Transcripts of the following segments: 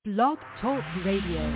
Blog Talk Radio.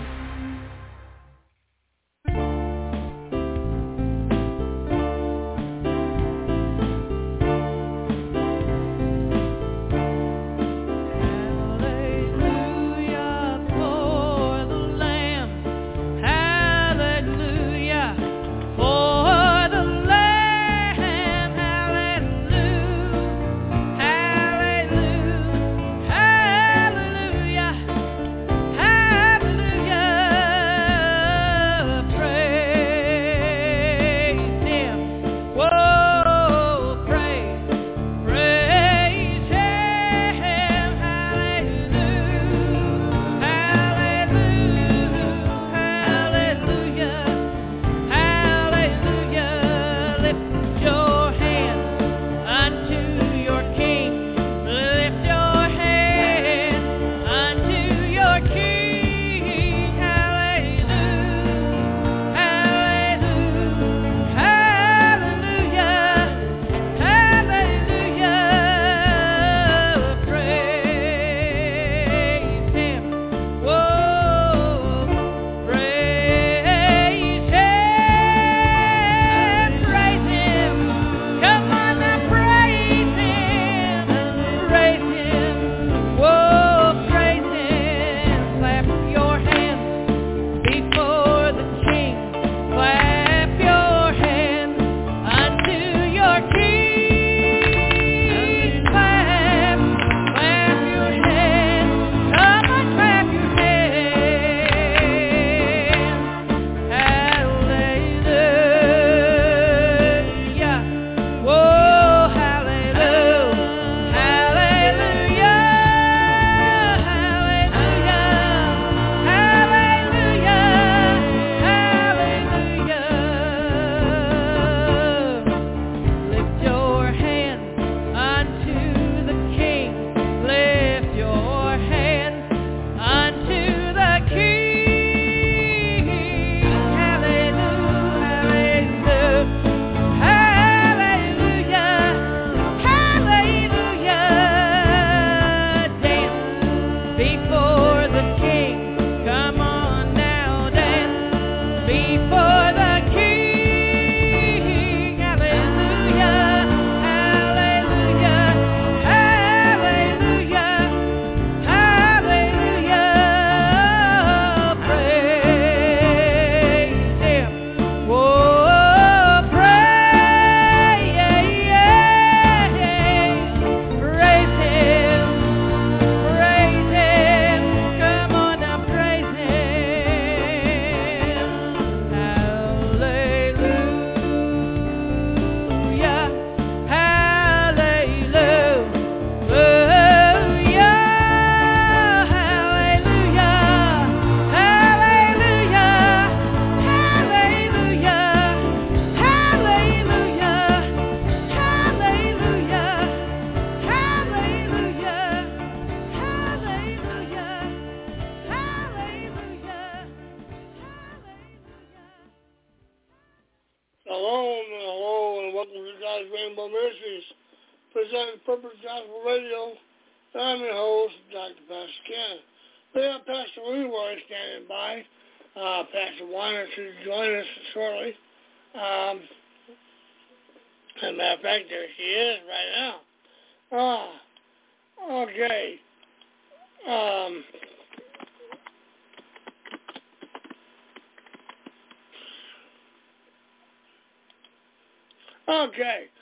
Okay,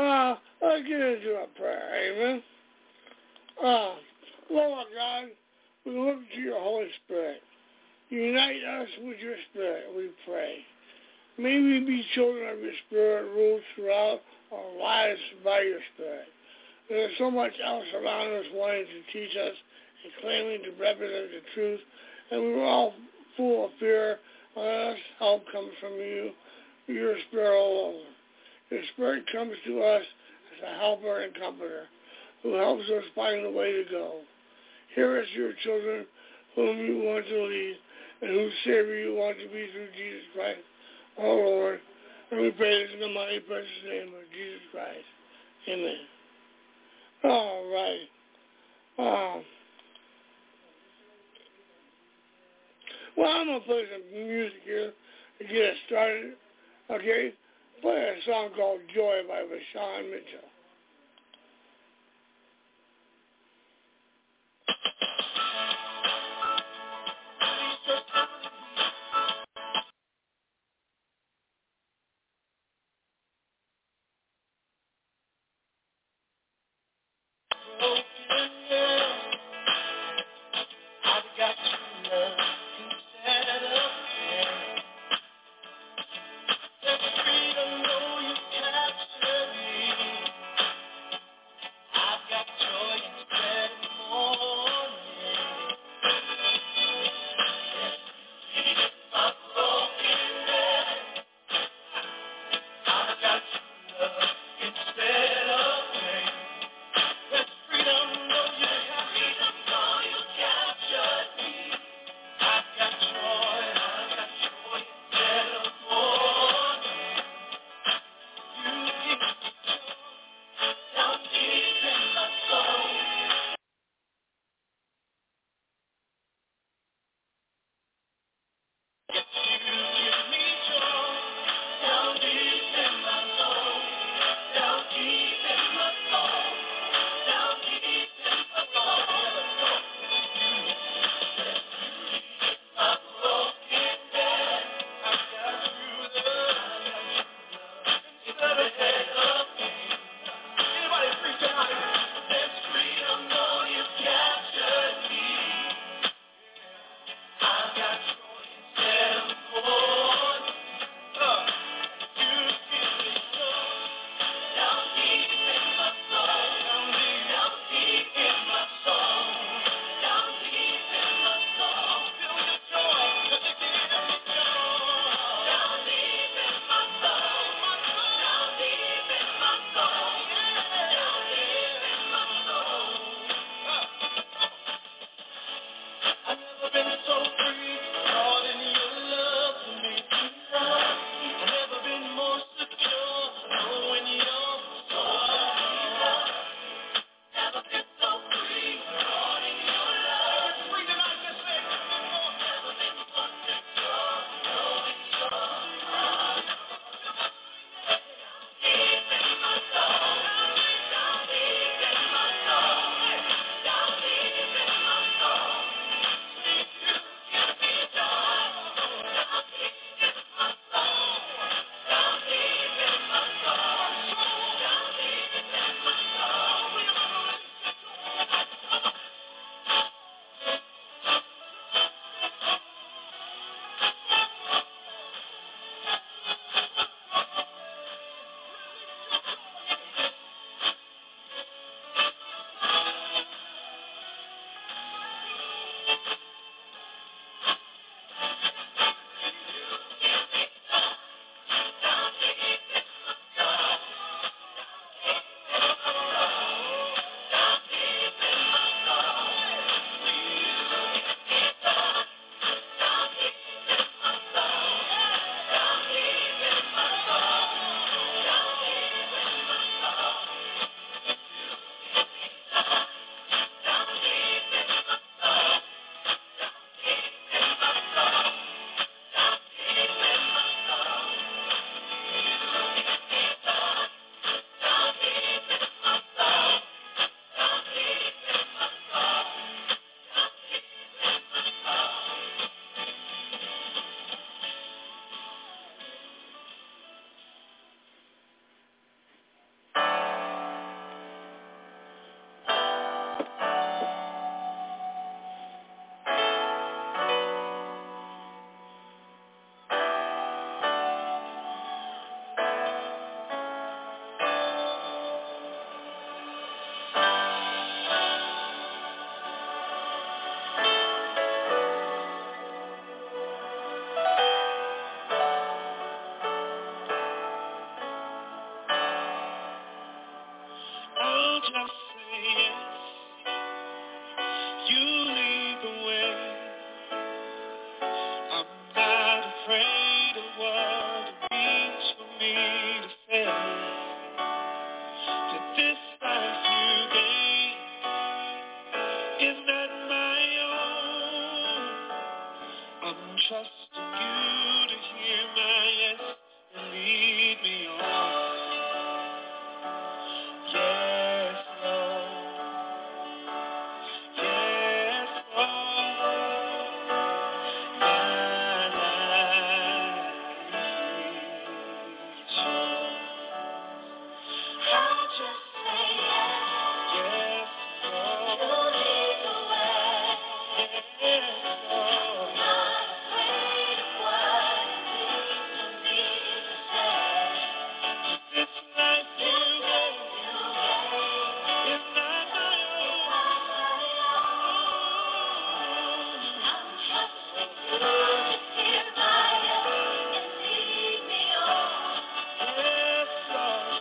let's get into a prayer, amen. Lord God, we look to your Holy Spirit. Unite us with your Spirit, we pray. May we be children of your Spirit, ruled throughout our lives by your Spirit. There's so much else around us wanting to teach us and claiming to represent the truth, and we were all full of fear. Let us help comes from you, your Spirit alone. Your Spirit comes to us as a helper and comforter who helps us find the way to go. Hear us, your children, whom you want to lead and whose Savior you want to be through Jesus Christ, our Lord. And we pray this in the mighty precious name of Jesus Christ. Amen. All right. Well, I'm going to play some music here to get us started. Okay? Play a song called Joy by Vashawn Mitchell. I've got joy instead of trust in you to hear my yes and lead me on. Yes, Lord. Yes, Lord. My life is yours. I'll just say yes. Yes, Lord. You lead the way. Yes, Lord. Not afraid of what it means for me to say. This life you gave is not my own. I'm trusting you to hear my yes and lead me on. Yes, Lord.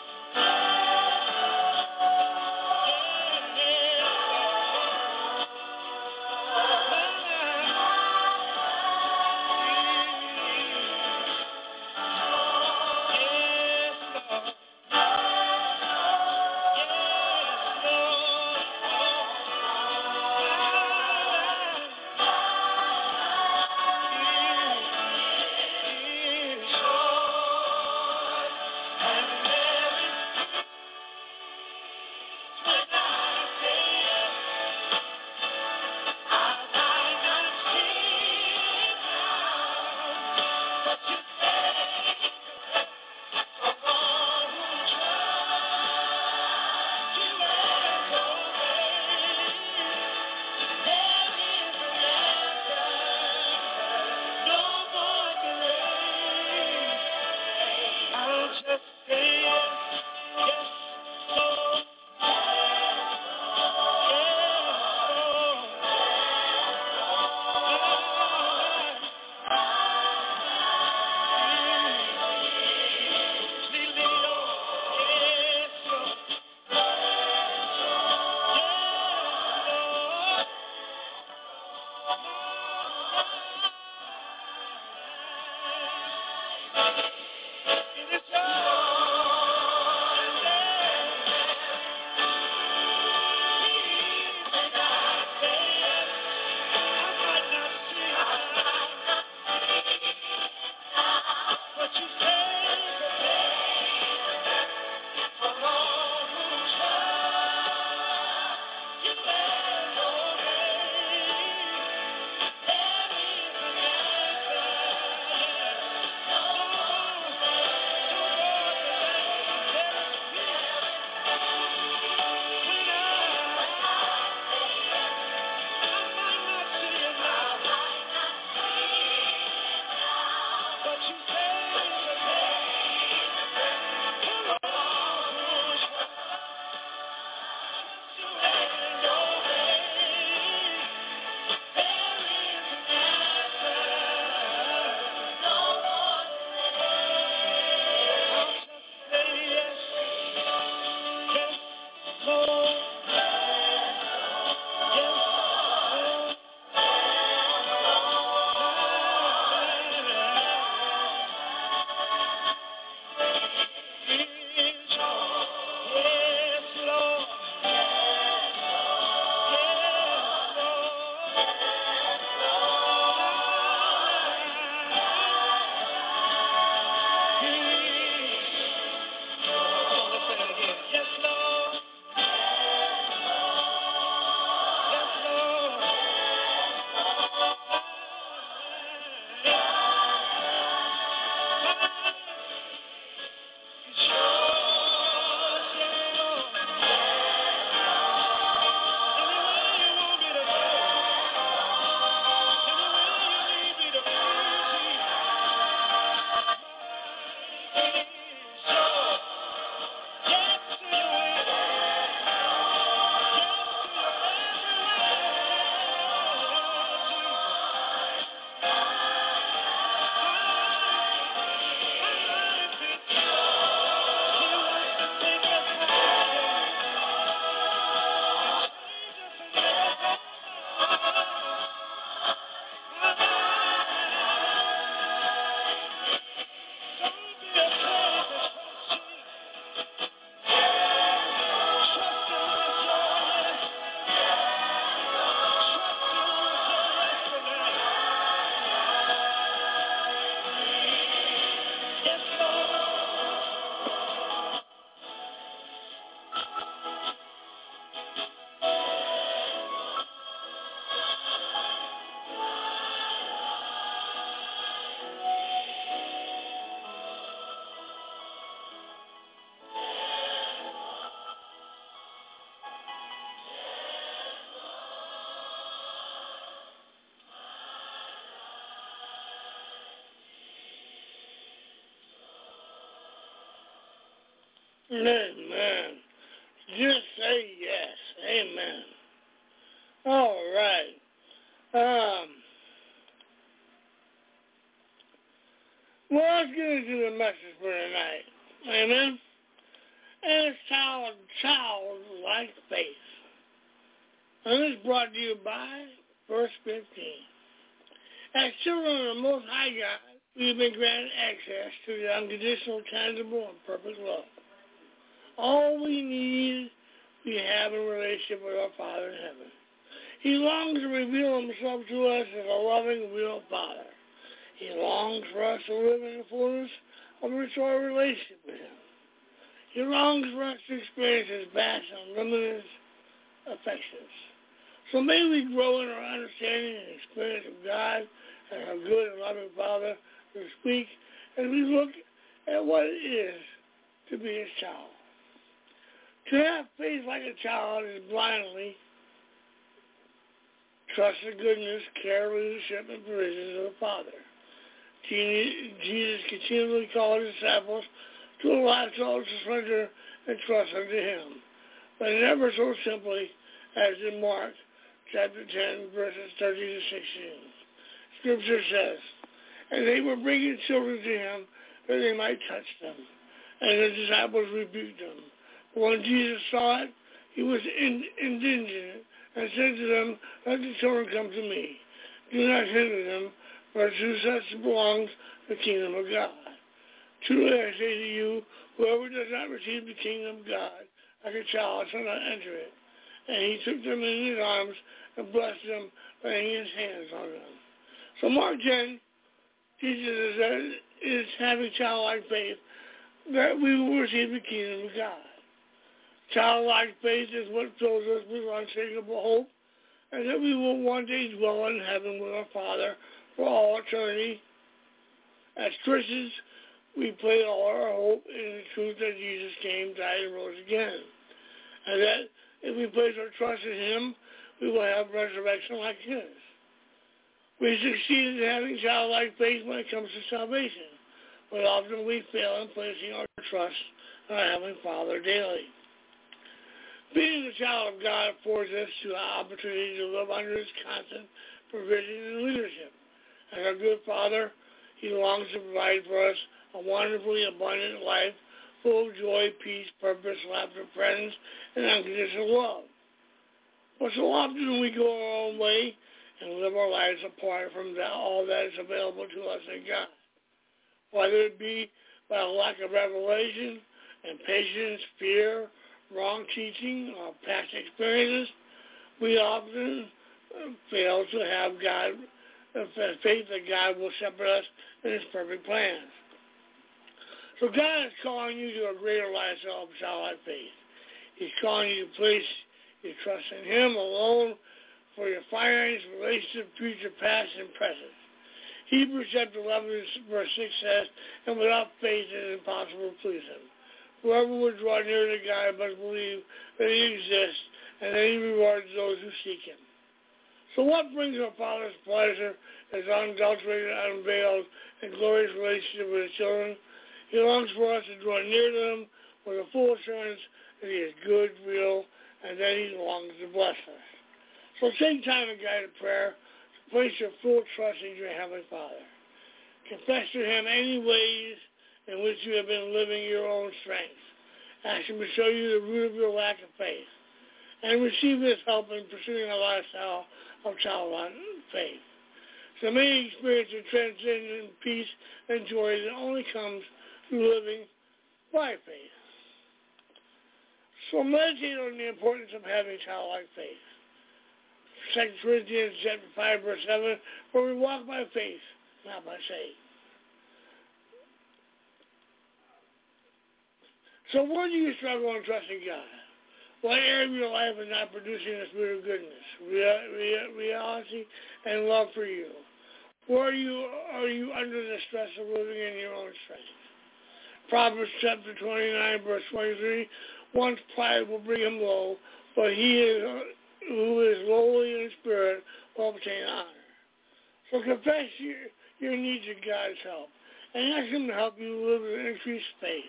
Amen. Just say yes. Amen. All right. Well, let's get into the message for tonight. Amen. And it's childlike faith. And this is brought to you by verse 15. As children of the Most High God, we have been granted access to the unconditional, tangible, and perfect love. All we need, we have in relationship with our Father in heaven. He longs to reveal himself to us as a loving, real Father. He longs for us to live in the fullness of a restored relationship with him. He longs for us to experience his vast and limitless affections. So may we grow in our understanding and experience of God as our good and loving Father this week as we look at what it is to be his child. To have faith like a child is blindly trust the goodness, care, leadership, and provisions of the Father. Jesus continually called his disciples to a lifestyle of surrender and trust unto him, but never so simply as in Mark chapter 10, verses 30 to 16. Scripture says, and they were bringing children to him that they might touch them, and the disciples rebuked them. But when Jesus saw it, he was indignant and said to them, let the children come to me. Do not hinder them, for to such belongs the kingdom of God. Truly I say to you, whoever does not receive the kingdom of God like a child shall not enter it. And he took them in his arms and blessed them, laying his hands on them. So Mark 10 teaches us that it is having childlike faith that we will receive the kingdom of God. Childlike faith is what fills us with unshakable hope, and that we will one day dwell in heaven with our Father for all eternity. As Christians, we place all our hope in the truth that Jesus came, died, and rose again. And that if we place our trust in him, we will have resurrection like his. We succeed in having childlike faith when it comes to salvation, but often we fail in placing our trust in our Heavenly Father daily. Being a child of God affords us the opportunity to live under his constant provision and leadership. As our good Father, he longs to provide for us a wonderfully abundant life full of joy, peace, purpose, laughter, friends, and unconditional love. But so often we go our own way and live our lives apart from all that is available to us in God. Whether it be by a lack of revelation, impatience, fear, wrong teaching, or past experiences, we often fail to have faith that God will shepherd us in his perfect plans. So God is calling you to a greater lifestyle of childlike faith. He's calling you to place your trust in him alone for your finance, relationship, future, past, and present. Hebrews chapter 11, verse 6 says, and without faith it is impossible to please him. Whoever would draw near to God must believe that he exists and that he rewards those who seek him. So what brings our Father's pleasure is unadulterated, unveiled, and glorious relationship with his children. He longs for us to draw near to him with a full assurance that he is good, real, and that he longs to bless us. So take time in guided prayer to place your full trust in your Heavenly Father. Confess to him any ways in which you have been living your own strength. Ask him to show you the root of your lack of faith. And receive his help in pursuing a lifestyle of childlike faith. So may you experience a transcendent peace and joy that only comes through living by faith. So meditate on the importance of having childlike faith. 2 Corinthians chapter 5, verse 7, for we walk by faith, not by sight. So where do you struggle in trusting God? What area of your life is not producing the spirit of goodness, reality, and love for you? Where are you under the stress of living in your own strength? Proverbs chapter 29, verse 23, one's pride will bring him low, but he who is lowly in spirit will obtain honor. So confess your need to God's help, and ask him to help you live with increased faith,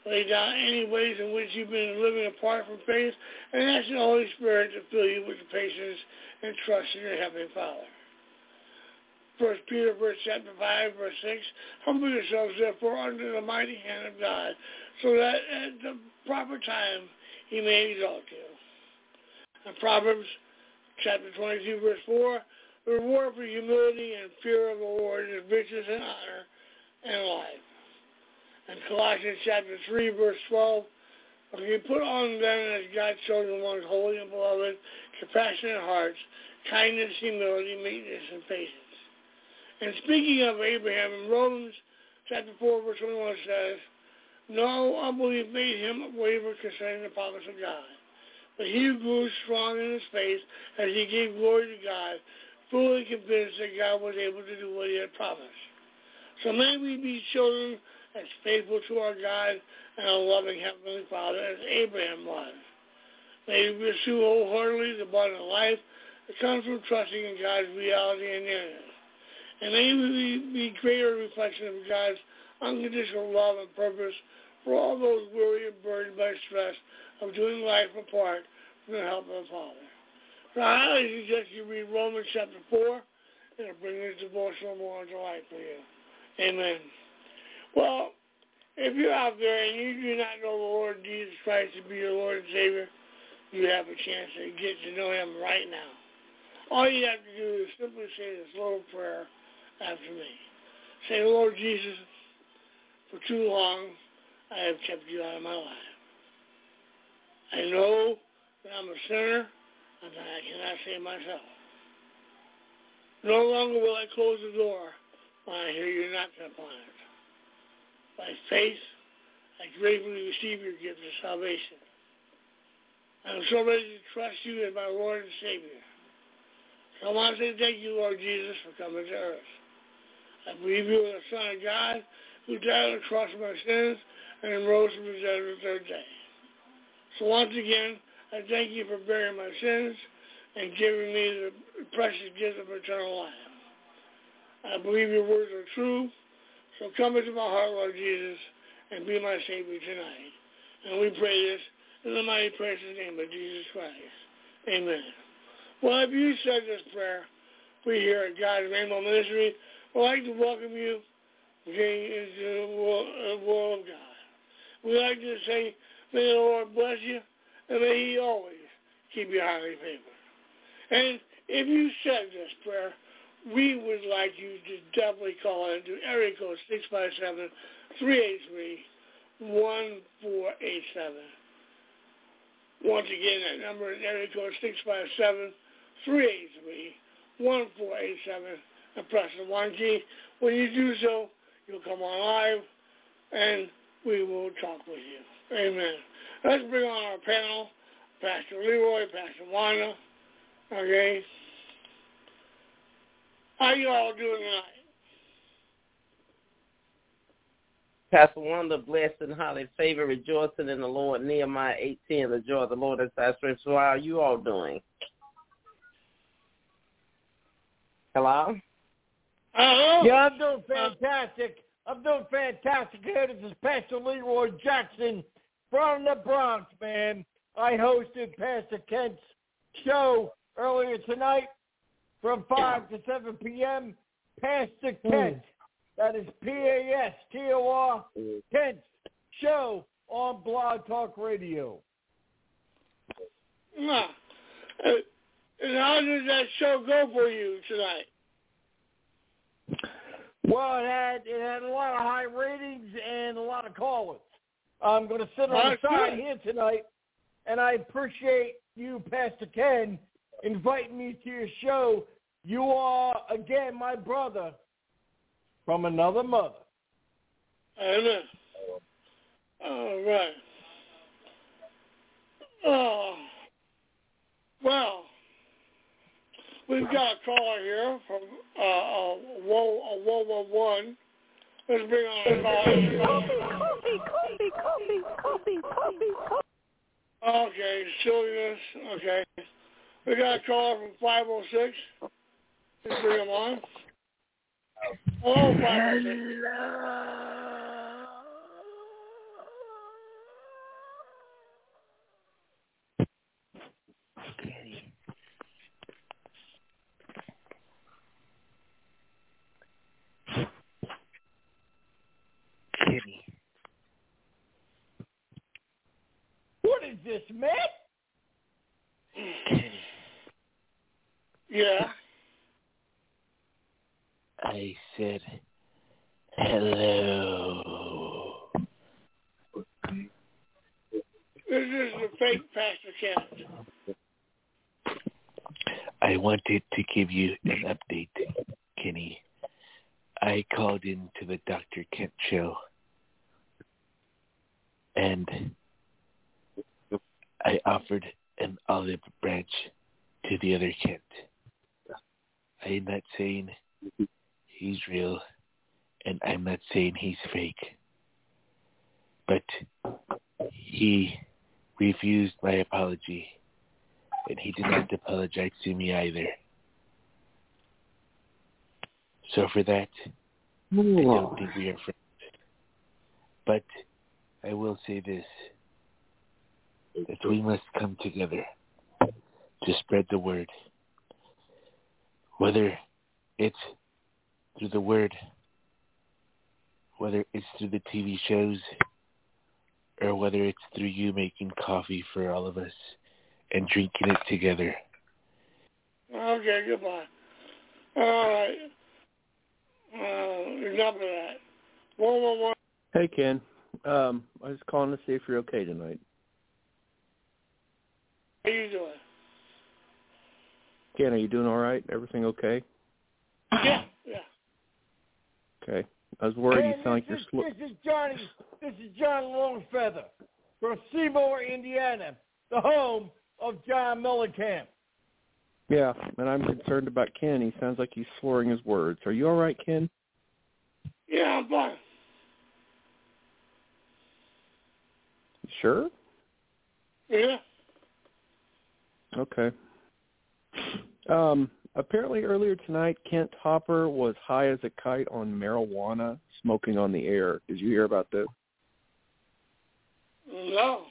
lay down any ways in which you've been living apart from faith, and ask the Holy Spirit to fill you with the patience and trust in your Heavenly Father. 1 Peter chapter 5, verse 6, humble yourselves therefore under the mighty hand of God, so that at the proper time he may exalt you. And Proverbs chapter 22, verse 4, the reward for humility and fear of the Lord is riches and honor and life. And Colossians chapter 3, verse 12, you put on them as God's chosen ones, holy and beloved, compassionate hearts, kindness, humility, meekness, and patience. And speaking of Abraham, in Romans chapter 4, verse 21 says, no unbelief made him waver concerning the promise of God. But he grew strong in his faith as he gave glory to God, fully convinced that God was able to do what he had promised. So may we be children as faithful to our God and our loving Heavenly Father as Abraham was. May we pursue wholeheartedly the abundant life that comes from trusting in God's reality and nearness. And may we be greater reflection of God's unconditional love and purpose for all those weary and burdened by stress of doing life apart from the help of the Father. So I highly suggest you read Romans chapter 4, and it'll bring this devotional more into life for you. Amen. Well, if you're out there and you do not know the Lord Jesus Christ to be your Lord and Savior, you have a chance to get to know him right now. All you have to do is simply say this little prayer after me. Say, Lord Jesus, for too long I have kept you out of my life. I know that I'm a sinner and that I cannot save myself. No longer will I close the door when I hear you knocking upon it. By faith, I gratefully receive your gift of salvation. I'm so ready to trust you as my Lord and Savior. So I want to say thank you, Lord Jesus, for coming to earth. I believe you are the Son of God who died on the cross for my sins and rose from the dead on the third day. So once again, I thank you for bearing my sins and giving me the precious gift of eternal life. I believe your words are true, so come into my heart, Lord Jesus, and be my Savior tonight. And we pray this in the mighty precious name of Jesus Christ. Amen. Well, if you said this prayer, we here at God's Rainbow Ministry would like to welcome you into the world of God. We'd like to say, may the Lord bless you, and may he always keep you highly favored. And if you said this prayer, we would like you to definitely call into area code 657-383-1487. Once again, that number is area code 657-383-1487, and press the 1 key. When you do so, you'll come on live, and we will talk with you. Amen. Let's bring on our panel, Pastor Leroy, Pastor Wanda. Okay. How you all doing tonight? Pastor Wanda, blessed and highly favored, rejoicing in the Lord. Nehemiah 18, the joy of the Lord is our strength. So how are you all doing? Hello? Hello? Yeah, I'm doing fantastic. Here, this is Pastor Leroy Jackson from the Bronx, man. I hosted Pastor Kent's show earlier tonight from 5 to 7 p.m. Pastor Kent. That is Pastor Kent show on Blog Talk Radio. And how did that show go for you tonight? Well, it had a lot of high ratings and a lot of callers. I'm going to sit on the side here tonight, and I appreciate you, Pastor Ken, inviting me to your show. You are, again, my brother from another mother. Amen. All right. Oh, well, we've got a caller here from WOA1. Let's bring on a caller. Okay, silliness. Okay. We got a caller from 506. Let's bring him on. Hello, 506. this, man? Yeah. I said hello. This is the fake Pastor Kent. I wanted to give you an update, Kenny. I called into the Dr. Kent show, and I offered an olive branch to the other Kent. I'm not saying he's real, and I'm not saying he's fake, but he refused my apology, and he did not apologize to me either. So for that, I don't think we are friends. But I will say this, that we must come together to spread the word. Whether it's through the word, whether it's through the TV shows, or whether it's through you making coffee for all of us and drinking it together. Okay, goodbye. All right. Enough of that. 111. Hey, Ken. I was calling to see if you're okay tonight. How you doing? Ken, are you doing all right? Everything okay? Yeah. Okay. I was worried you sound like you're slow. This is John Longfeather from Seymour, Indiana, the home of John Mellencamp. Yeah, and I'm concerned about Ken. He sounds like he's slurring his words. Are you all right, Ken? Yeah, I'm fine. You sure? Yeah. Okay. Apparently earlier tonight, Kent Hopper was high as a kite on marijuana, smoking on the air. Did you hear about this? No.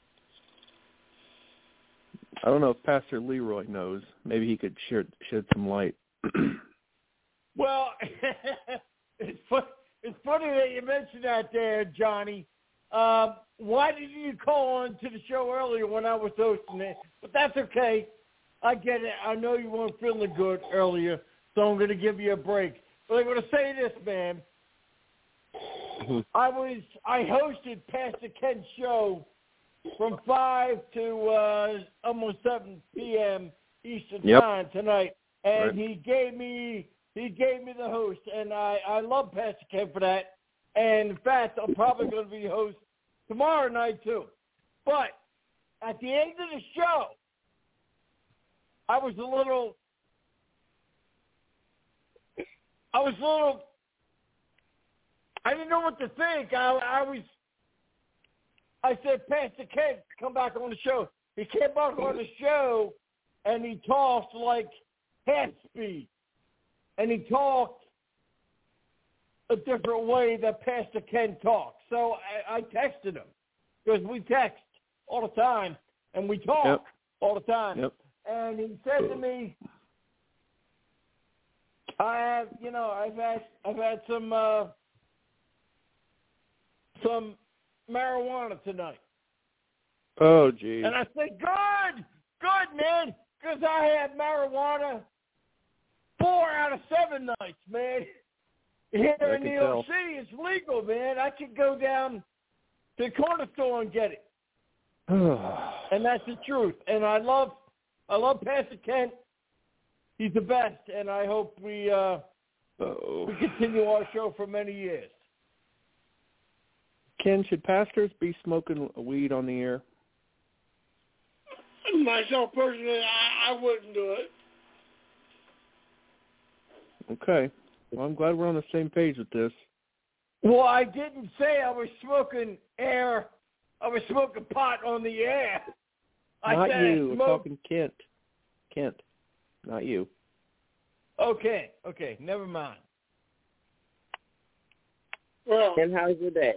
I don't know if Pastor Leroy knows. Maybe he could shed some light. Well, it's funny that you mentioned that there, Johnny. Why didn't you call on to the show earlier when I was hosting it? But that's okay. I get it. I know you weren't feeling good earlier, so I'm going to give you a break. But I'm going to say this, man. I hosted Pastor Ken's show from 5 to almost 7 p.m. Eastern time tonight, and he gave me the host, and I love Pastor Ken for that. And in fact, I'm probably going to be host tomorrow night too. But at the end of the show, I didn't know what to think. I said, Pastor Ken, come back on the show. He came back on the show, and he talked like half speed. And he talked a different way that Pastor Ken talks. So I texted him, because we text all the time, and we talk all the time. Yep. And he said to me, I've had some marijuana tonight. Oh, geez. And I said, good, man, because I had marijuana 4 out of 7 nights, man. Here in New York City, it's legal, man. I could go down to the corner store and get it. And that's the truth. And I love Pastor Kent. He's the best, and I hope we continue our show for many years. Ken, should pastors be smoking weed on the air? Myself personally, I wouldn't do it. Okay. Well, I'm glad we're on the same page with this. Well, I didn't say I was smoking air. I was smoking pot on the air. Not you. We're talking Kent. Kent, not you. Okay. Never mind. Well, and how's your day?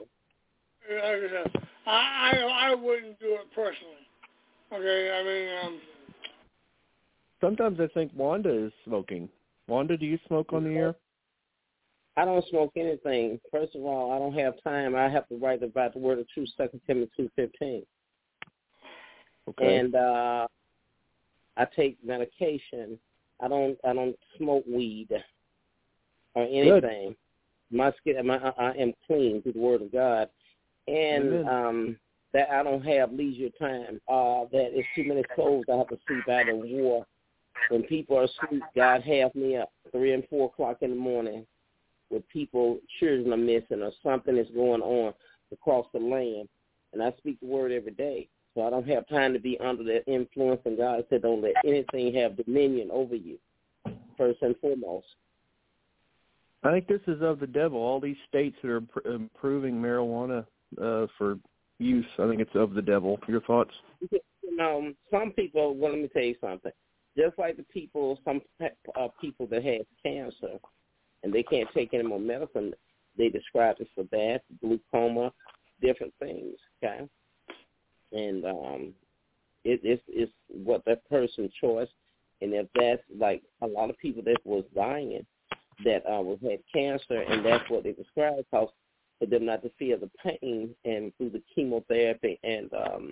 I wouldn't do it personally. Okay, I mean, sometimes I think Wanda is smoking. Wanda, do you smoke on the air? I don't smoke anything. First of all, I don't have time. I have to write about the word of truth, 2 Timothy 2:15. Okay. And I take medication. I don't smoke weed or anything. My skin, I am clean through the Word of God, and that I don't have leisure time. That it's too many souls I have to sleep out of war. When people are asleep, God have me up 3 and 4 o'clock in the morning with people, children are missing or something is going on across the land, and I speak the Word every day. So I don't have time to be under that influence, and God said don't let anything have dominion over you, first and foremost. I think this is of the devil. All these states that are approving marijuana for use, I think it's of the devil. Your thoughts? Some people, well, let me tell you something. Just like the people, some people that have cancer and they can't take any more medicine, they describe it for that, glaucoma, different things, okay? And it's what that person's choice. And if that's like a lot of people that was dying that had cancer, and that's what they described, because for them not to feel the pain and through the chemotherapy and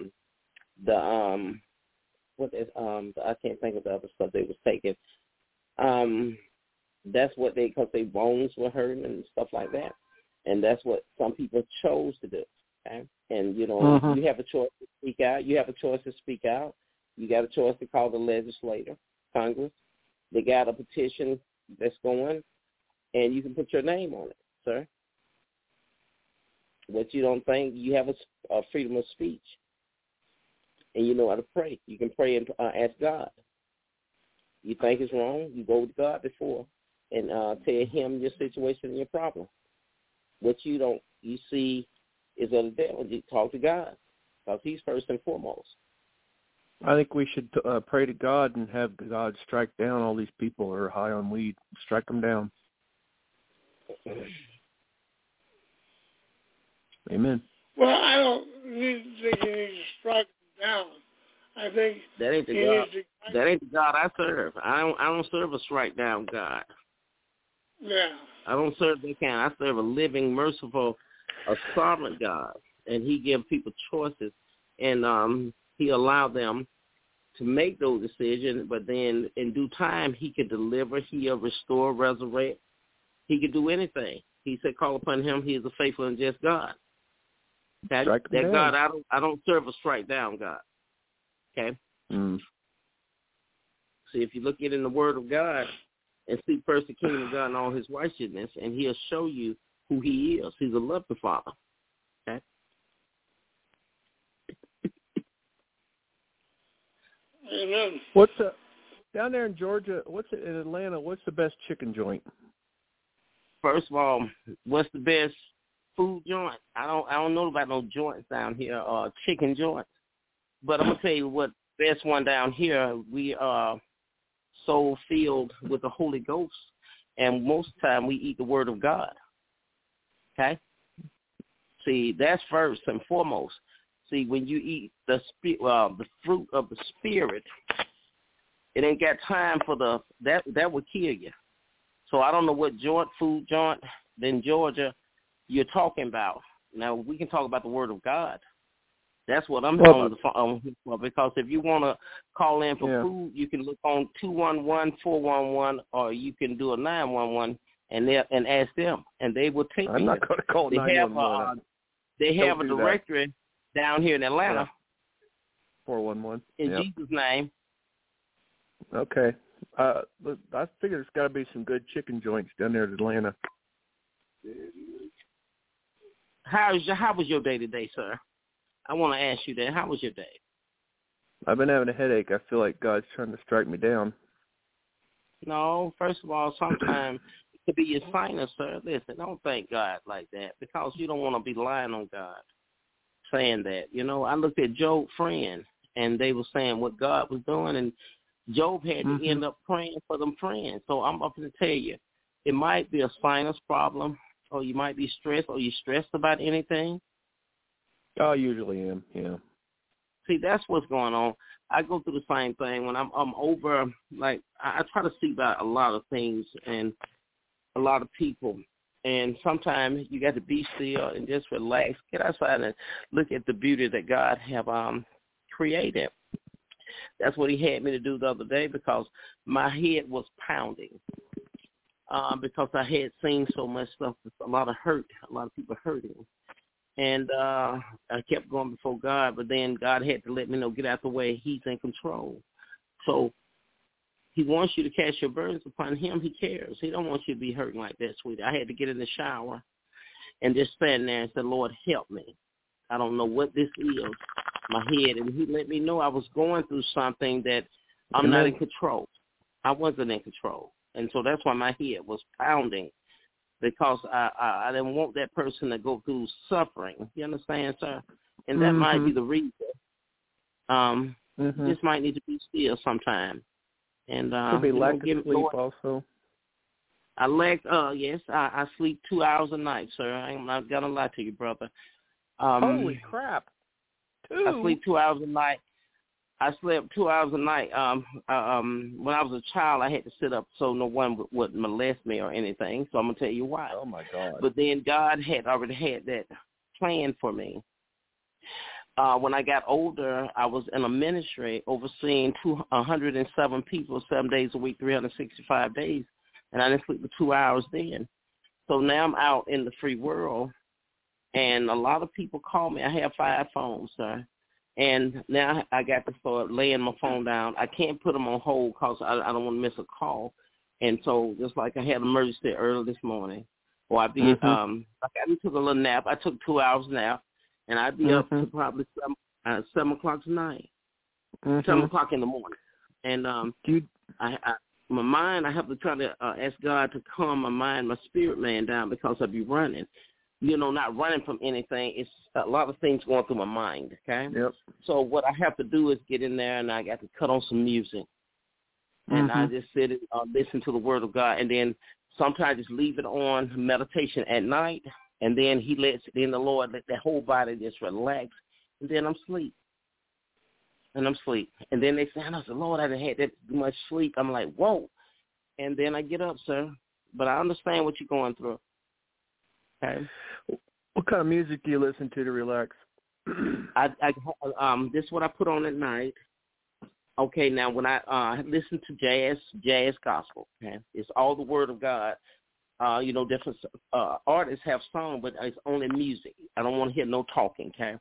I can't think of the other stuff they was taking. That's what because their bones were hurting and stuff like that, and that's what some people chose to do. Okay? And you have a choice to speak out. You have a choice to speak out. You got a choice to call the legislator, Congress. They got a petition that's going, and you can put your name on it, sir. What you don't think, you have a freedom of speech. And you know how to pray. You can pray and ask God. You think it's wrong, you go with God before and tell him your situation and your problem. What you see is of the devil. You talk to God because he's first and foremost. I think we should pray to God and have God strike down all these people who are high on weed. Strike them down. Amen. Well, I don't think you need to strike them down. I think that ain't the God. That ain't the God I serve. I don't serve a strike down God. Yeah. I don't serve that kind. I serve a living, merciful, a sovereign God, and he gives people choices, and he allowed them to make those decisions. But then, in due time, he could deliver, heal, restore, resurrect. He could do anything. He said, "Call upon him. He is a faithful and just God." That God, I don't serve a strike down God. Okay. See, if you look at it in the Word of God and seek first the kingdom of God and all his righteousness, and he'll show you who he is. He's a loving Father. Okay. Amen. What's down there in Georgia? In Atlanta? What's the best chicken joint? First of all, what's the best food joint? I don't know about no joints down here, chicken joints. But I'm gonna tell you what best one down here. We are so filled with the Holy Ghost, and most of the time we eat the Word of God. Okay. See, that's first and foremost. See, when you eat the fruit of the Spirit, it ain't got time for that will kill you. So I don't know what food joint in Georgia you're talking about. Now, we can talk about the Word of God. That's what I'm on the phone for, because if you want to call in for food, you can look on 211-411, or you can do a 911 and ask them, and they will take I'm not going to call 911. They have a directory down here in Atlanta. 411. In Jesus' name. Okay. I figure there's got to be some good chicken joints down there in Atlanta. How was your day today, sir? I want to ask you that. How was your day? I've been having a headache. I feel like God's trying to strike me down. No, first of all, sometimes it could be your sinus, sir. Listen, don't thank God like that, because you don't want to be lying on God saying that. I looked at Job's friend, and they were saying what God was doing, and Job had to end up praying for them friends. So I'm up to tell you, it might be a sinus problem, or you might be stressed, or you're stressed about anything. I usually am, yeah. See, that's what's going on. I go through the same thing when I'm over, like, I try to see about a lot of things and a lot of people. And sometimes you got to be still and just relax. Get outside and look at the beauty that God have created. That's what he had me to do the other day because my head was pounding because I had seen so much stuff, a lot of hurt, a lot of people hurting. And I kept going before God, but then God had to let me know, get out the way. He's in control. So he wants you to cast your burdens upon him. He cares. He don't want you to be hurting like that, sweetie. I had to get in the shower and just stand there and say, Lord, help me. I don't know what this is, my head. And he let me know I was going through something that I'm not in control. I wasn't in control. And so that's why my head was pounding, because I didn't want that person to go through suffering. You understand, sir? And that might be the reason. Just might need to be still sometime. And could be lack of sleep also. I yes, I sleep 2 hours a night, sir. I'm not gonna lie to you, brother. Holy crap! I sleep 2 hours a night. I slept 2 hours a night. When I was a child, I had to sit up so no one would molest me or anything. So I'm gonna tell you why. Oh my God! But then God had already had that plan for me. When I got older, I was in a ministry overseeing 107 people, 7 days a week, 365 days, and I didn't sleep for 2 hours then. So now I'm out in the free world, and a lot of people call me. I have 5 phones, sir, and now I got to start laying my phone down. I can't put them on hold because I don't want to miss a call. And so just like I had an emergency early this morning, or I took a little nap. I took 2 hours nap. And I'd be up to probably 7 o'clock tonight, 7 o'clock in the morning. And my mind, I have to try to ask God to calm my mind, my spirit man down, because I'd be running. You know, not running from anything. It's a lot of things going through my mind, okay? Yep. So what I have to do is get in there, and I got to cut on some music. And I just sit and listen to the word of God. And then sometimes just leave it on meditation at night. And then the Lord let that whole body just relax, and then I'm asleep. And then they say, I said, Lord, I didn't have that much sleep. I'm like, whoa. And then I get up, sir. But I understand what you're going through. Okay. What kind of music do you listen to relax? This is what I put on at night. Okay, now when I listen to jazz gospel, okay, it's all the word of God. Different artists have song, but it's only music. I don't want to hear no talking, okay?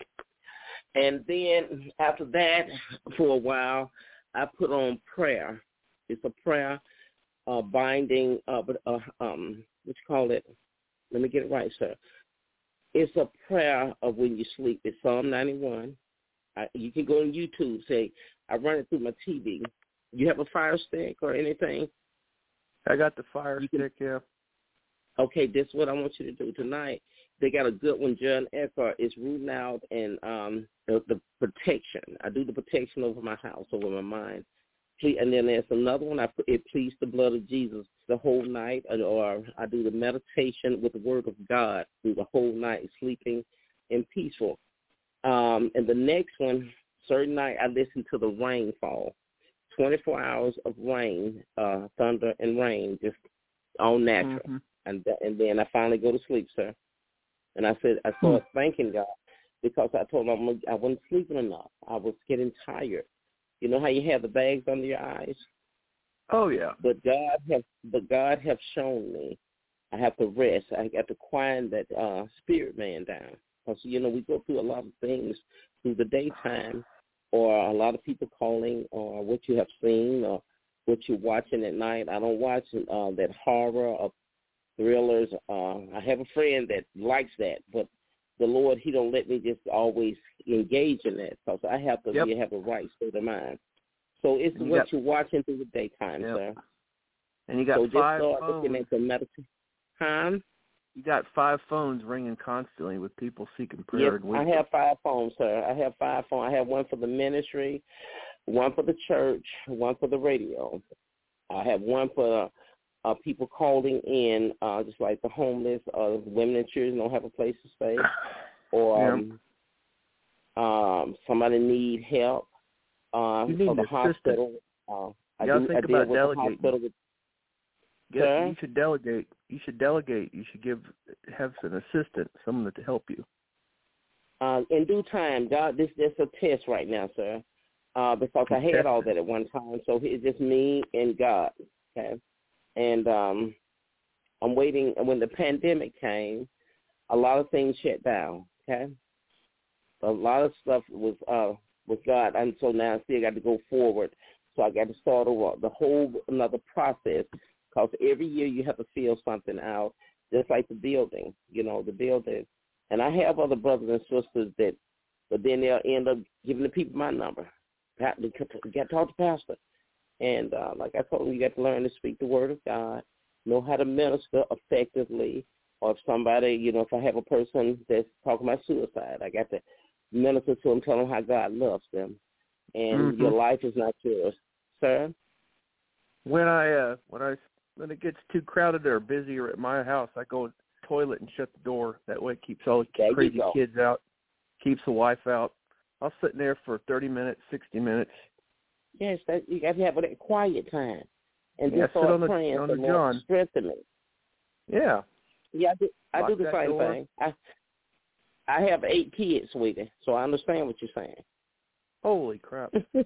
And then after that, for a while, I put on prayer. It's a prayer binding, what you call it? Let me get it right, sir. It's a prayer of when you sleep. It's Psalm 91. You can go on YouTube, say, I run it through my TV. You have a Fire Stick or anything? I got the Fire Stick, yeah. Okay, this is what I want you to do tonight. They got a good one, John Eckhart, is rooting out and the protection. I do the protection over my house, over my mind. And then there's another one, it pleads the blood of Jesus the whole night, or I do the meditation with the word of God through the whole night, sleeping and peaceful. And the next one, certain night, I listen to the rainfall. 24 hours of rain, thunder and rain, just all natural. And then I finally go to sleep, sir. And I started thanking God, because I told him I wasn't sleeping enough. I was getting tired. You know how you have the bags under your eyes? Oh yeah. But God have shown me I have to rest. I got to quiet that spirit man down. Because we go through a lot of things through the daytime, or a lot of people calling, or what you have seen, or what you're watching at night. I don't watch that horror or thrillers. I have a friend that likes that, but the Lord, he don't let me just always engage in that, because I have to have a right state of mind. So it's what you're watching through the daytime, sir. And you got 5 phones. Looking at the meditation. Huh? You got 5 phones ringing constantly with people seeking prayer. Yes, I have 5 phones, sir. I have 5 phones. I have one for the ministry, one for the church, one for the radio. I have one for people calling in, just like the homeless, women and children don't have a place to stay, or somebody need help, you need or the hospital. I think about delegating. Yeah, you should delegate. You should delegate. You should have an assistant, someone to help you. In due time, God, this is a test right now, sir. because I had all that at one time. So it's just me and God, okay? And I'm waiting. When the pandemic came, a lot of things shut down, okay? A lot of stuff was God, and so now I still got to go forward. So I got to start over the whole another process, because every year you have to fill something out, just like the building, the building. And I have other brothers and sisters but then they'll end up giving the people my number. Got to talk to pastor. And like I told them, you got to learn to speak the word of God, know how to minister effectively. Or if somebody, if I have a person that's talking about suicide, I got to minister to them, tell them how God loves them. And your life is not yours. Sir? When it gets too crowded or busy or at my house, I go to the toilet and shut the door. That way it keeps all the crazy kids out, keeps the wife out. I'll sit in there for 30 minutes, 60 minutes. Yes, you got to have that quiet time. And just sit on praying on for the Lord John. Strengthen me. Yeah. Yeah, I do the same door. thing. I have 8 kids, sweetie, so I understand what you're saying. Holy crap. Sit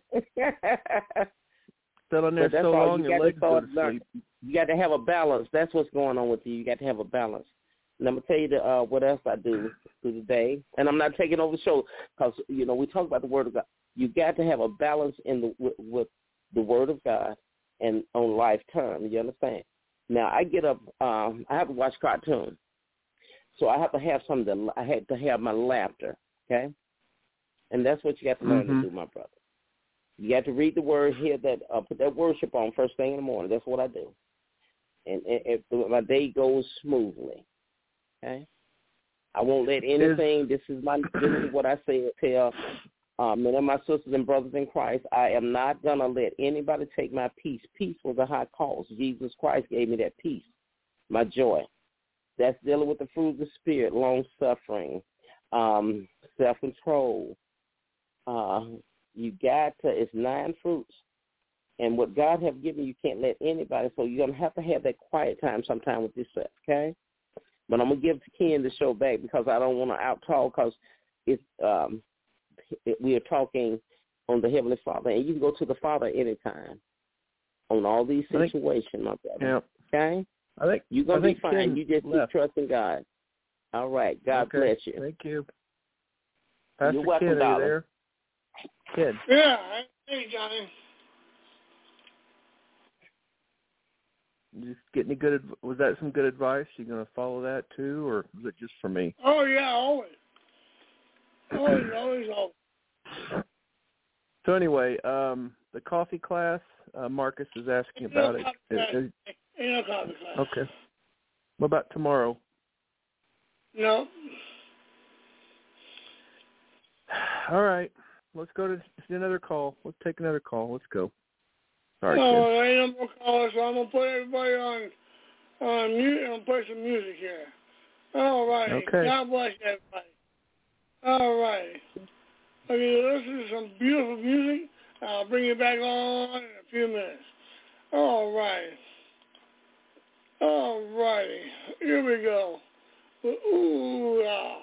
on there so long, your legs go to sleep. You got to have a balance. That's what's going on with you. You got to have a balance. And I'm going to tell you what else I do through the day. And I'm not taking over the show because, we talk about the Word of God. You got to have a balance with the Word of God and on life term. You understand? Now, I get up. I have to watch cartoons. So I have to have something. I had to have my laughter, okay? And that's what you got to learn to do, my brother. You got to read the Word, hear that, put that worship on first thing in the morning. That's what I do. And if my day goes smoothly, okay? I won't let anything. This is what I say. Tell many of my sisters and brothers in Christ. I am not gonna let anybody take my peace. Peace was a high cost. Jesus Christ gave me that peace, my joy. That's dealing with the fruit of the Spirit, long suffering, self-control. You got to. It's 9 fruits. And what God have given you can't let anybody, so you're going to have that quiet time sometime with yourself, okay? But I'm going to give to Ken the show back because I don't want to out-talk because we are talking on the Heavenly Father. And you can go to the Father anytime on all these situations, my brother, okay? I think you're going to be fine. Ken You just keep trusting God. All right. God bless you. Thank you. Pastor You're welcome, Ken, darling. are you there? Ken. Yeah. Hey, Johnny. Just get any good? Was that some good advice? You going to follow that too, or was it just for me? Oh yeah, always. Always. So anyway, the coffee class, Marcus is asking about it. Ain't no coffee class. Okay. What about tomorrow? No. All right. Let's go to another call. Let's take another call. Let's go. Sorry, no, ain't no more callers, so I'm going to put everybody on mute and play some music here. All right. Okay. God bless everybody. All right. Okay, listen to some beautiful music. I'll bring you back on in a few minutes. All right. All righty. Here we go. Ooh, ah.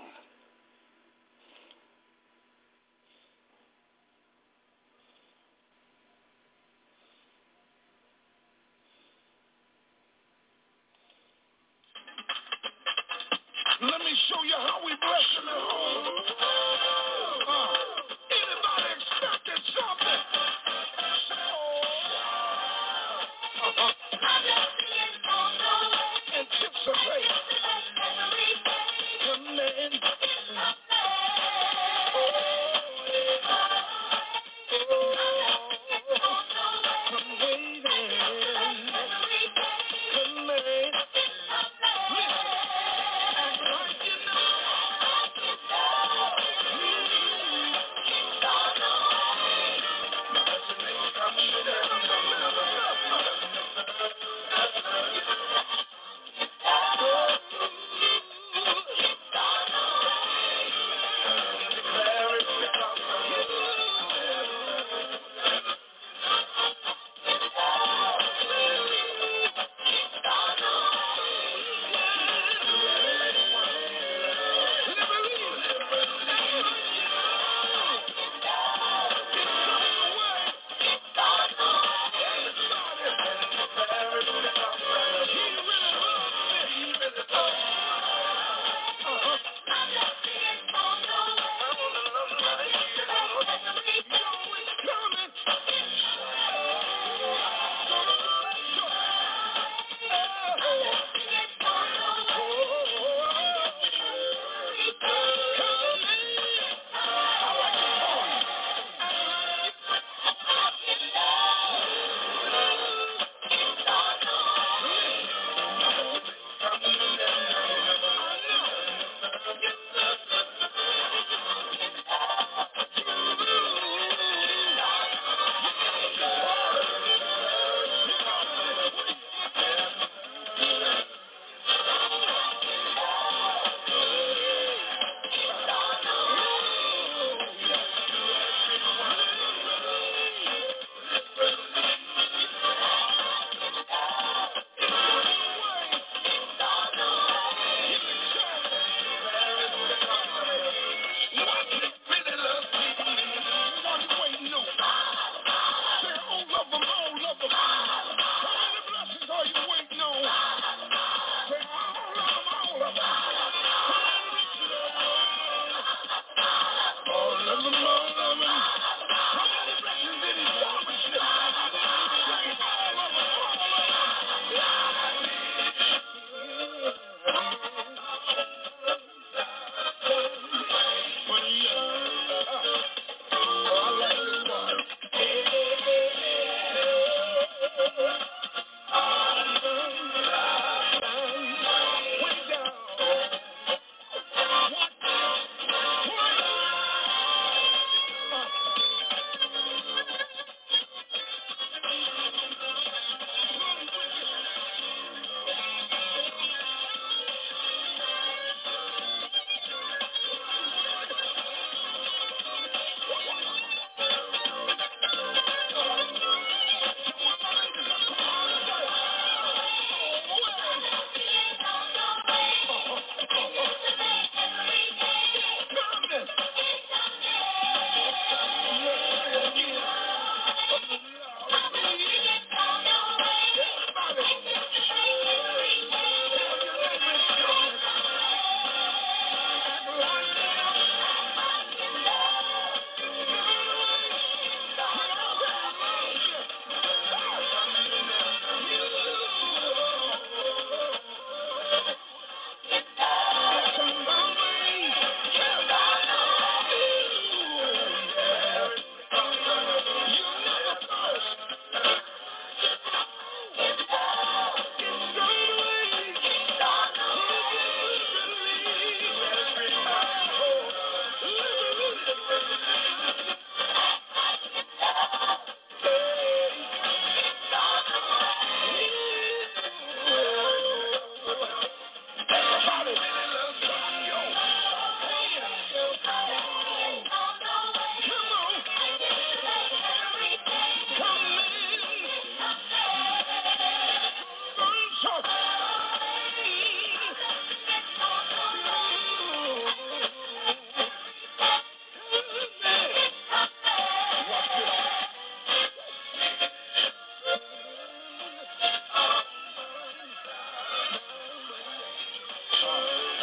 Let me show you how we bless in the home. Anybody expected something? Anticipate. Come in. I'm waiting. Come in.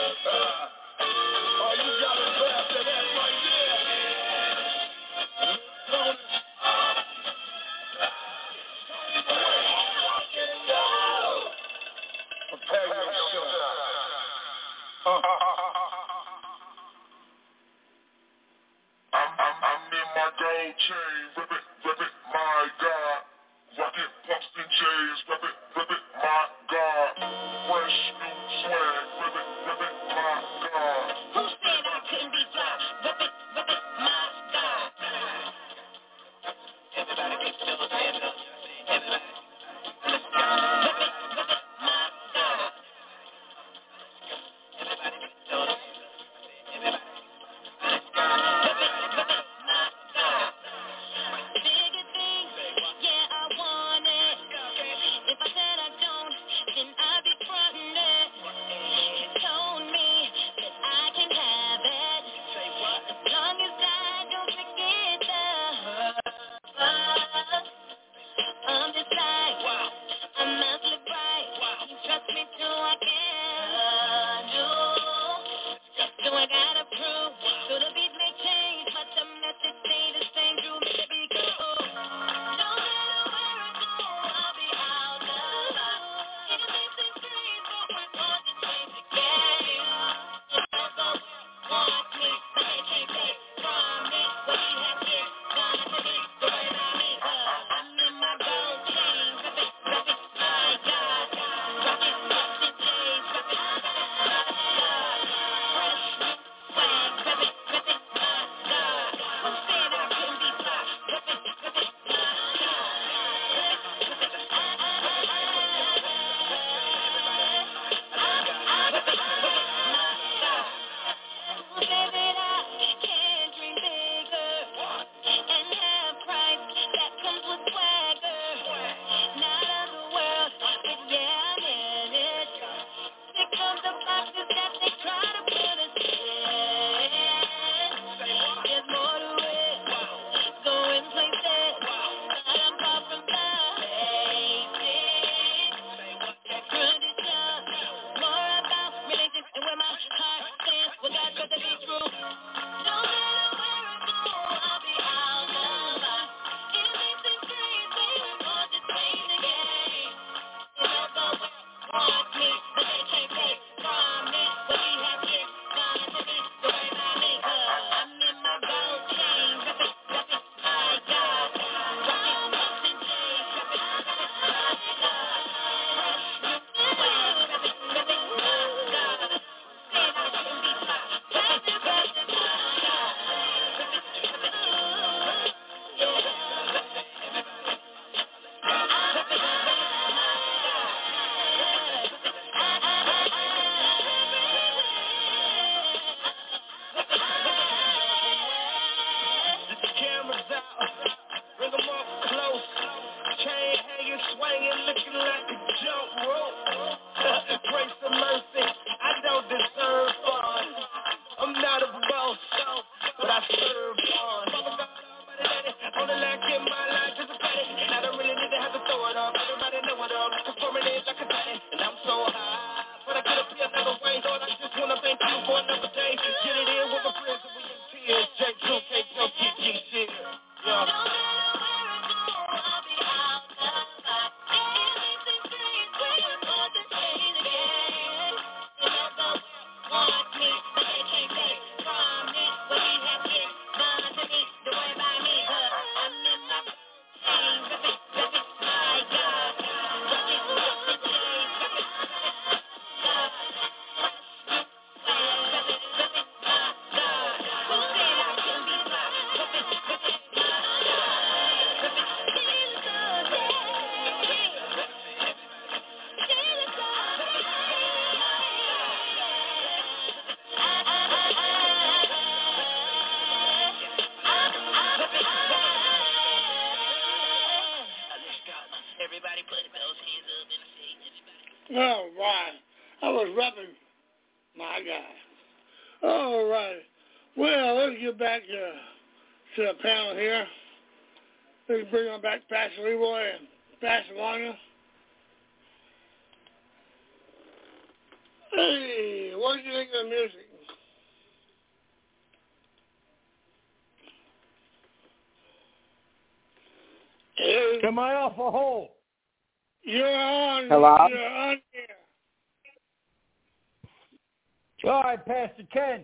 Oh, you gotta laugh at that right there. Prepare yourself. I'm in my gold chain, rip it, my God. Rocket pumps and J's, rip it, my God. Fresh new swag, rip it, my God. Who said I couldn't be fly? Rip it, my God. Everybody be still, stand up. Everybody. Rip it, my God. Everybody be still, everybody. Bigger things, yeah, I want it. If I said I don't, then I'd be frontin' it. You told me that I can have it. As long as I don't forget I'm just like, I must look right. You trust me till I can do. So I gotta prove. So the beat may change, but the message stay the same. True, baby, go. No matter where I go, I'll be out of line. In these streets, but we're going to change the game. If I go want me, but they can't take from me. What we have here, gonna be the way I need. I'm in my gold chain, rip it, my God. Rocket, pumps and J's, rip it, my God. Fresh new swag, rip it, my God. Who said I couldn't be fly? Rip it, my Baby, I can't dream bigger and have pride that comes with swagger. Not of the world, but yeah, I'm in it. Sick of the boxes that they try to put us in. There's more to it, going places, but I'm far from the basics. Tradition, more about religion and where my heart stands. What God got to be true. No matter where I go, I'll be out of line. In these streets, we were born to change the game. If I go want me, but they can't take from me. What we have here, gonna be the way I make her. I'm in my gold chain, rip it, my God. Rocket pumps and J's, rip it, my God. Fresh new swag, rip it, my God. Said I couldn't be fly, rip it, my God. Cameras out, bring 'em up close. Chain hanging, swinging, looking like a jump rope. Grace and mercy, I don't deserve fun. I'm not a boss, but I serve fun. On the line, get my life just a petty. And I don't really need to have to throw it up. Everybody know it all. Performing it like a daddy. And I'm so high, but I get up here another way. Lord, I just wanna thank you for another day. Get it in with my friends and we in tears. J2, K2, GG, yeah. No matter where I go, I'll be out of line. In these streets, we were born to change the game. If I go want me, but they can't take from me. What we have here, gonna be the way by me. I'm in my chain, rip it, my God. Rocket, pumps and J's, rip it, my God. Fresh new swag, rip it, my God. Who said I couldn't be fly? Rip it, my God. Rip it, Jesus, Everybody put those hands up in the seat. All right. I was rapping. My God. All right. Well, let's get back to the panel here. Let's bring on back Pastor Leroy and Pastor Wanda. Hey, what did you think of the music? Am I off a hole? You're on. Hello? You're on here. All right, Pastor Ken.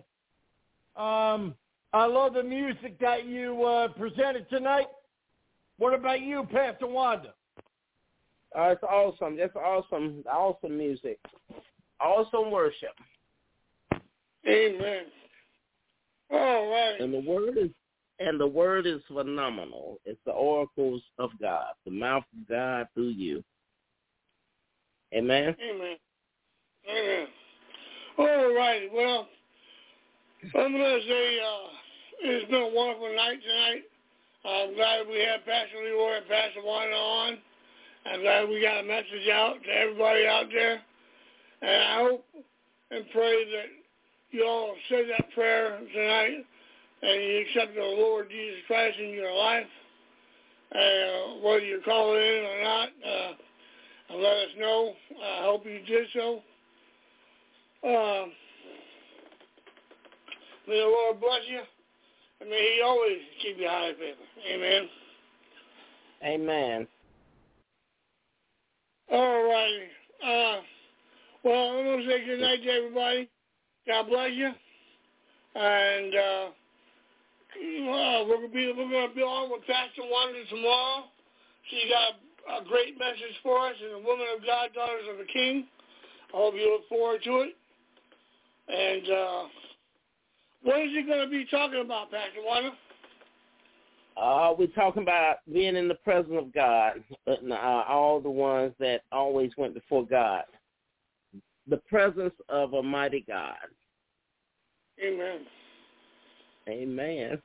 I love the music that you presented tonight. What about you, Pastor Wanda? It's awesome. It's awesome. Awesome music. Awesome worship. Amen. All right. And the word is phenomenal. It's the oracles of God, the mouth of God through you. Amen. Amen. Amen. All right. Well, I'm going to say it's been a wonderful night tonight. I'm glad we had Pastor Leroy and Pastor Wanda on. I'm glad we got a message out to everybody out there. And I hope and pray that you all say that prayer tonight and you accept the Lord Jesus Christ in your life. Whether you call it in or not, and let us know. I hope you did so. May the Lord bless you, and may He always keep you high in favor. Amen. Amen. All righty. Well, I'm going to say good night to everybody. God bless you. And we're going to be on with Pastor Wanda tomorrow. She got a great message for us, and the Women of God, Daughters of the King. I hope you look forward to it. And what is he going to be talking about, Pastor Wanda? We're talking about being in the presence of God, all the ones that always went before God. The presence of a mighty God. Amen. Amen.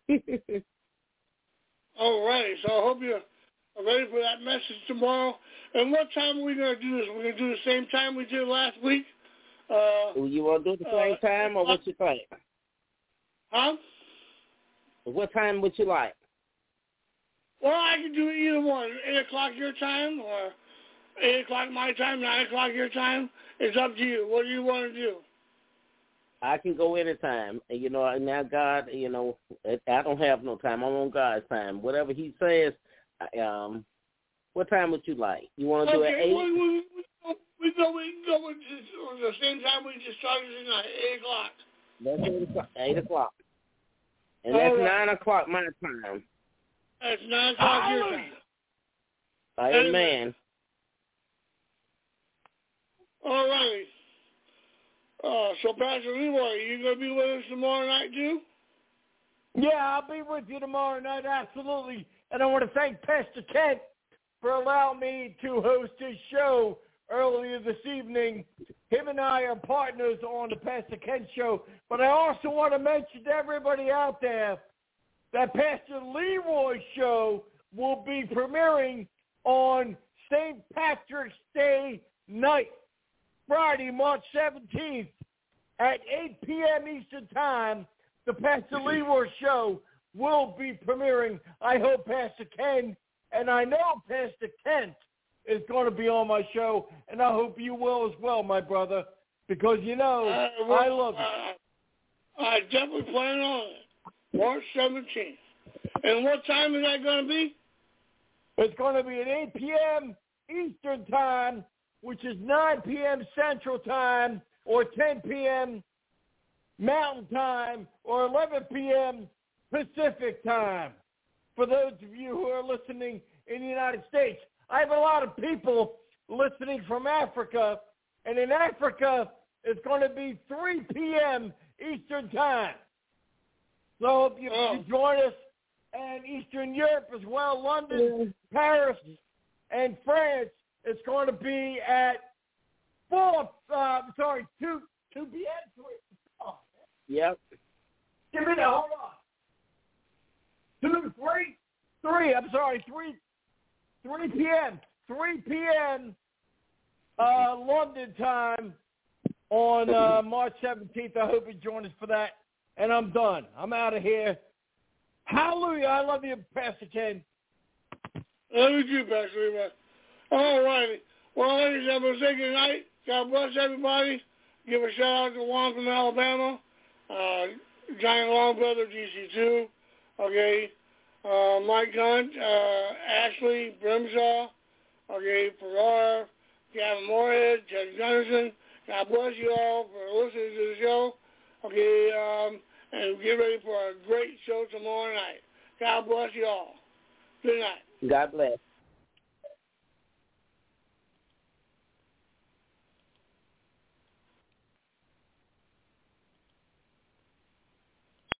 All right, so I hope you're ready for that message tomorrow. And what time are we going to do this? We're going to do the same time we did last week? You want to do it the same time, or what you think? Huh? What time would you like? Well, I can do either one. 8 o'clock your time, or 8 o'clock my time, 9 o'clock your time. It's up to you. What do you want to do? I can go anytime. Now God, I don't have no time. I'm on God's time. Whatever He says, what time would you like? You want to do it at 8? We can go with the same time we just started tonight, 8 o'clock. That's 8 o'clock. And that's 9 o'clock my time. That's 9 o'clock your time. Amen. All righty. So, Pastor Leroy, are you going to be with us tomorrow night, too? Yeah, I'll be with you tomorrow night, absolutely. And I want to thank Pastor Kent for allowing me to host his show earlier this evening. Him and I are partners on the Pastor Kent Show. But I also want to mention to everybody out there that Pastor Leroy's show will be premiering on St. Patrick's Day night, Friday, March 17th at 8 p.m. Eastern Time. The Pastor Leroy Show will be premiering. I hope Pastor Ken, and I know Pastor Kent, is going to be on my show, and I hope you will as well, my brother, because I love you. I definitely plan on it. March 17th. And what time is that going to be? It's going to be at 8 p.m. Eastern Time, which is 9 p.m. Central Time, or 10 p.m. Mountain Time, or 11 p.m. Pacific Time. For those of you who are listening in the United States, I have a lot of people listening from Africa, and in Africa, it's going to be 3 p.m. Eastern Time. So if you join us, and Eastern Europe as well, London, Paris, and France, it's going to be at 2 p.m. Oh. Yep. Give me that, hold on. 3 p.m. 3 p.m. London time on March 17th. I hope you join us for that. And I'm done. I'm out of here. Hallelujah. I love you, Pastor Ken. Love you too, Pastor Leroy. All righty. Well, ladies and gentlemen, say good night. God bless everybody. Give a shout out to Juan from Alabama, Johnny Longbrother, DC2, okay, Mike Hunt, Ashley Brimshaw, okay, Farrar, Gavin Moorhead, Ted Gunnarsson. God bless you all for listening to the show, okay, and get ready for a great show tomorrow night. God bless you all. Good night. God bless.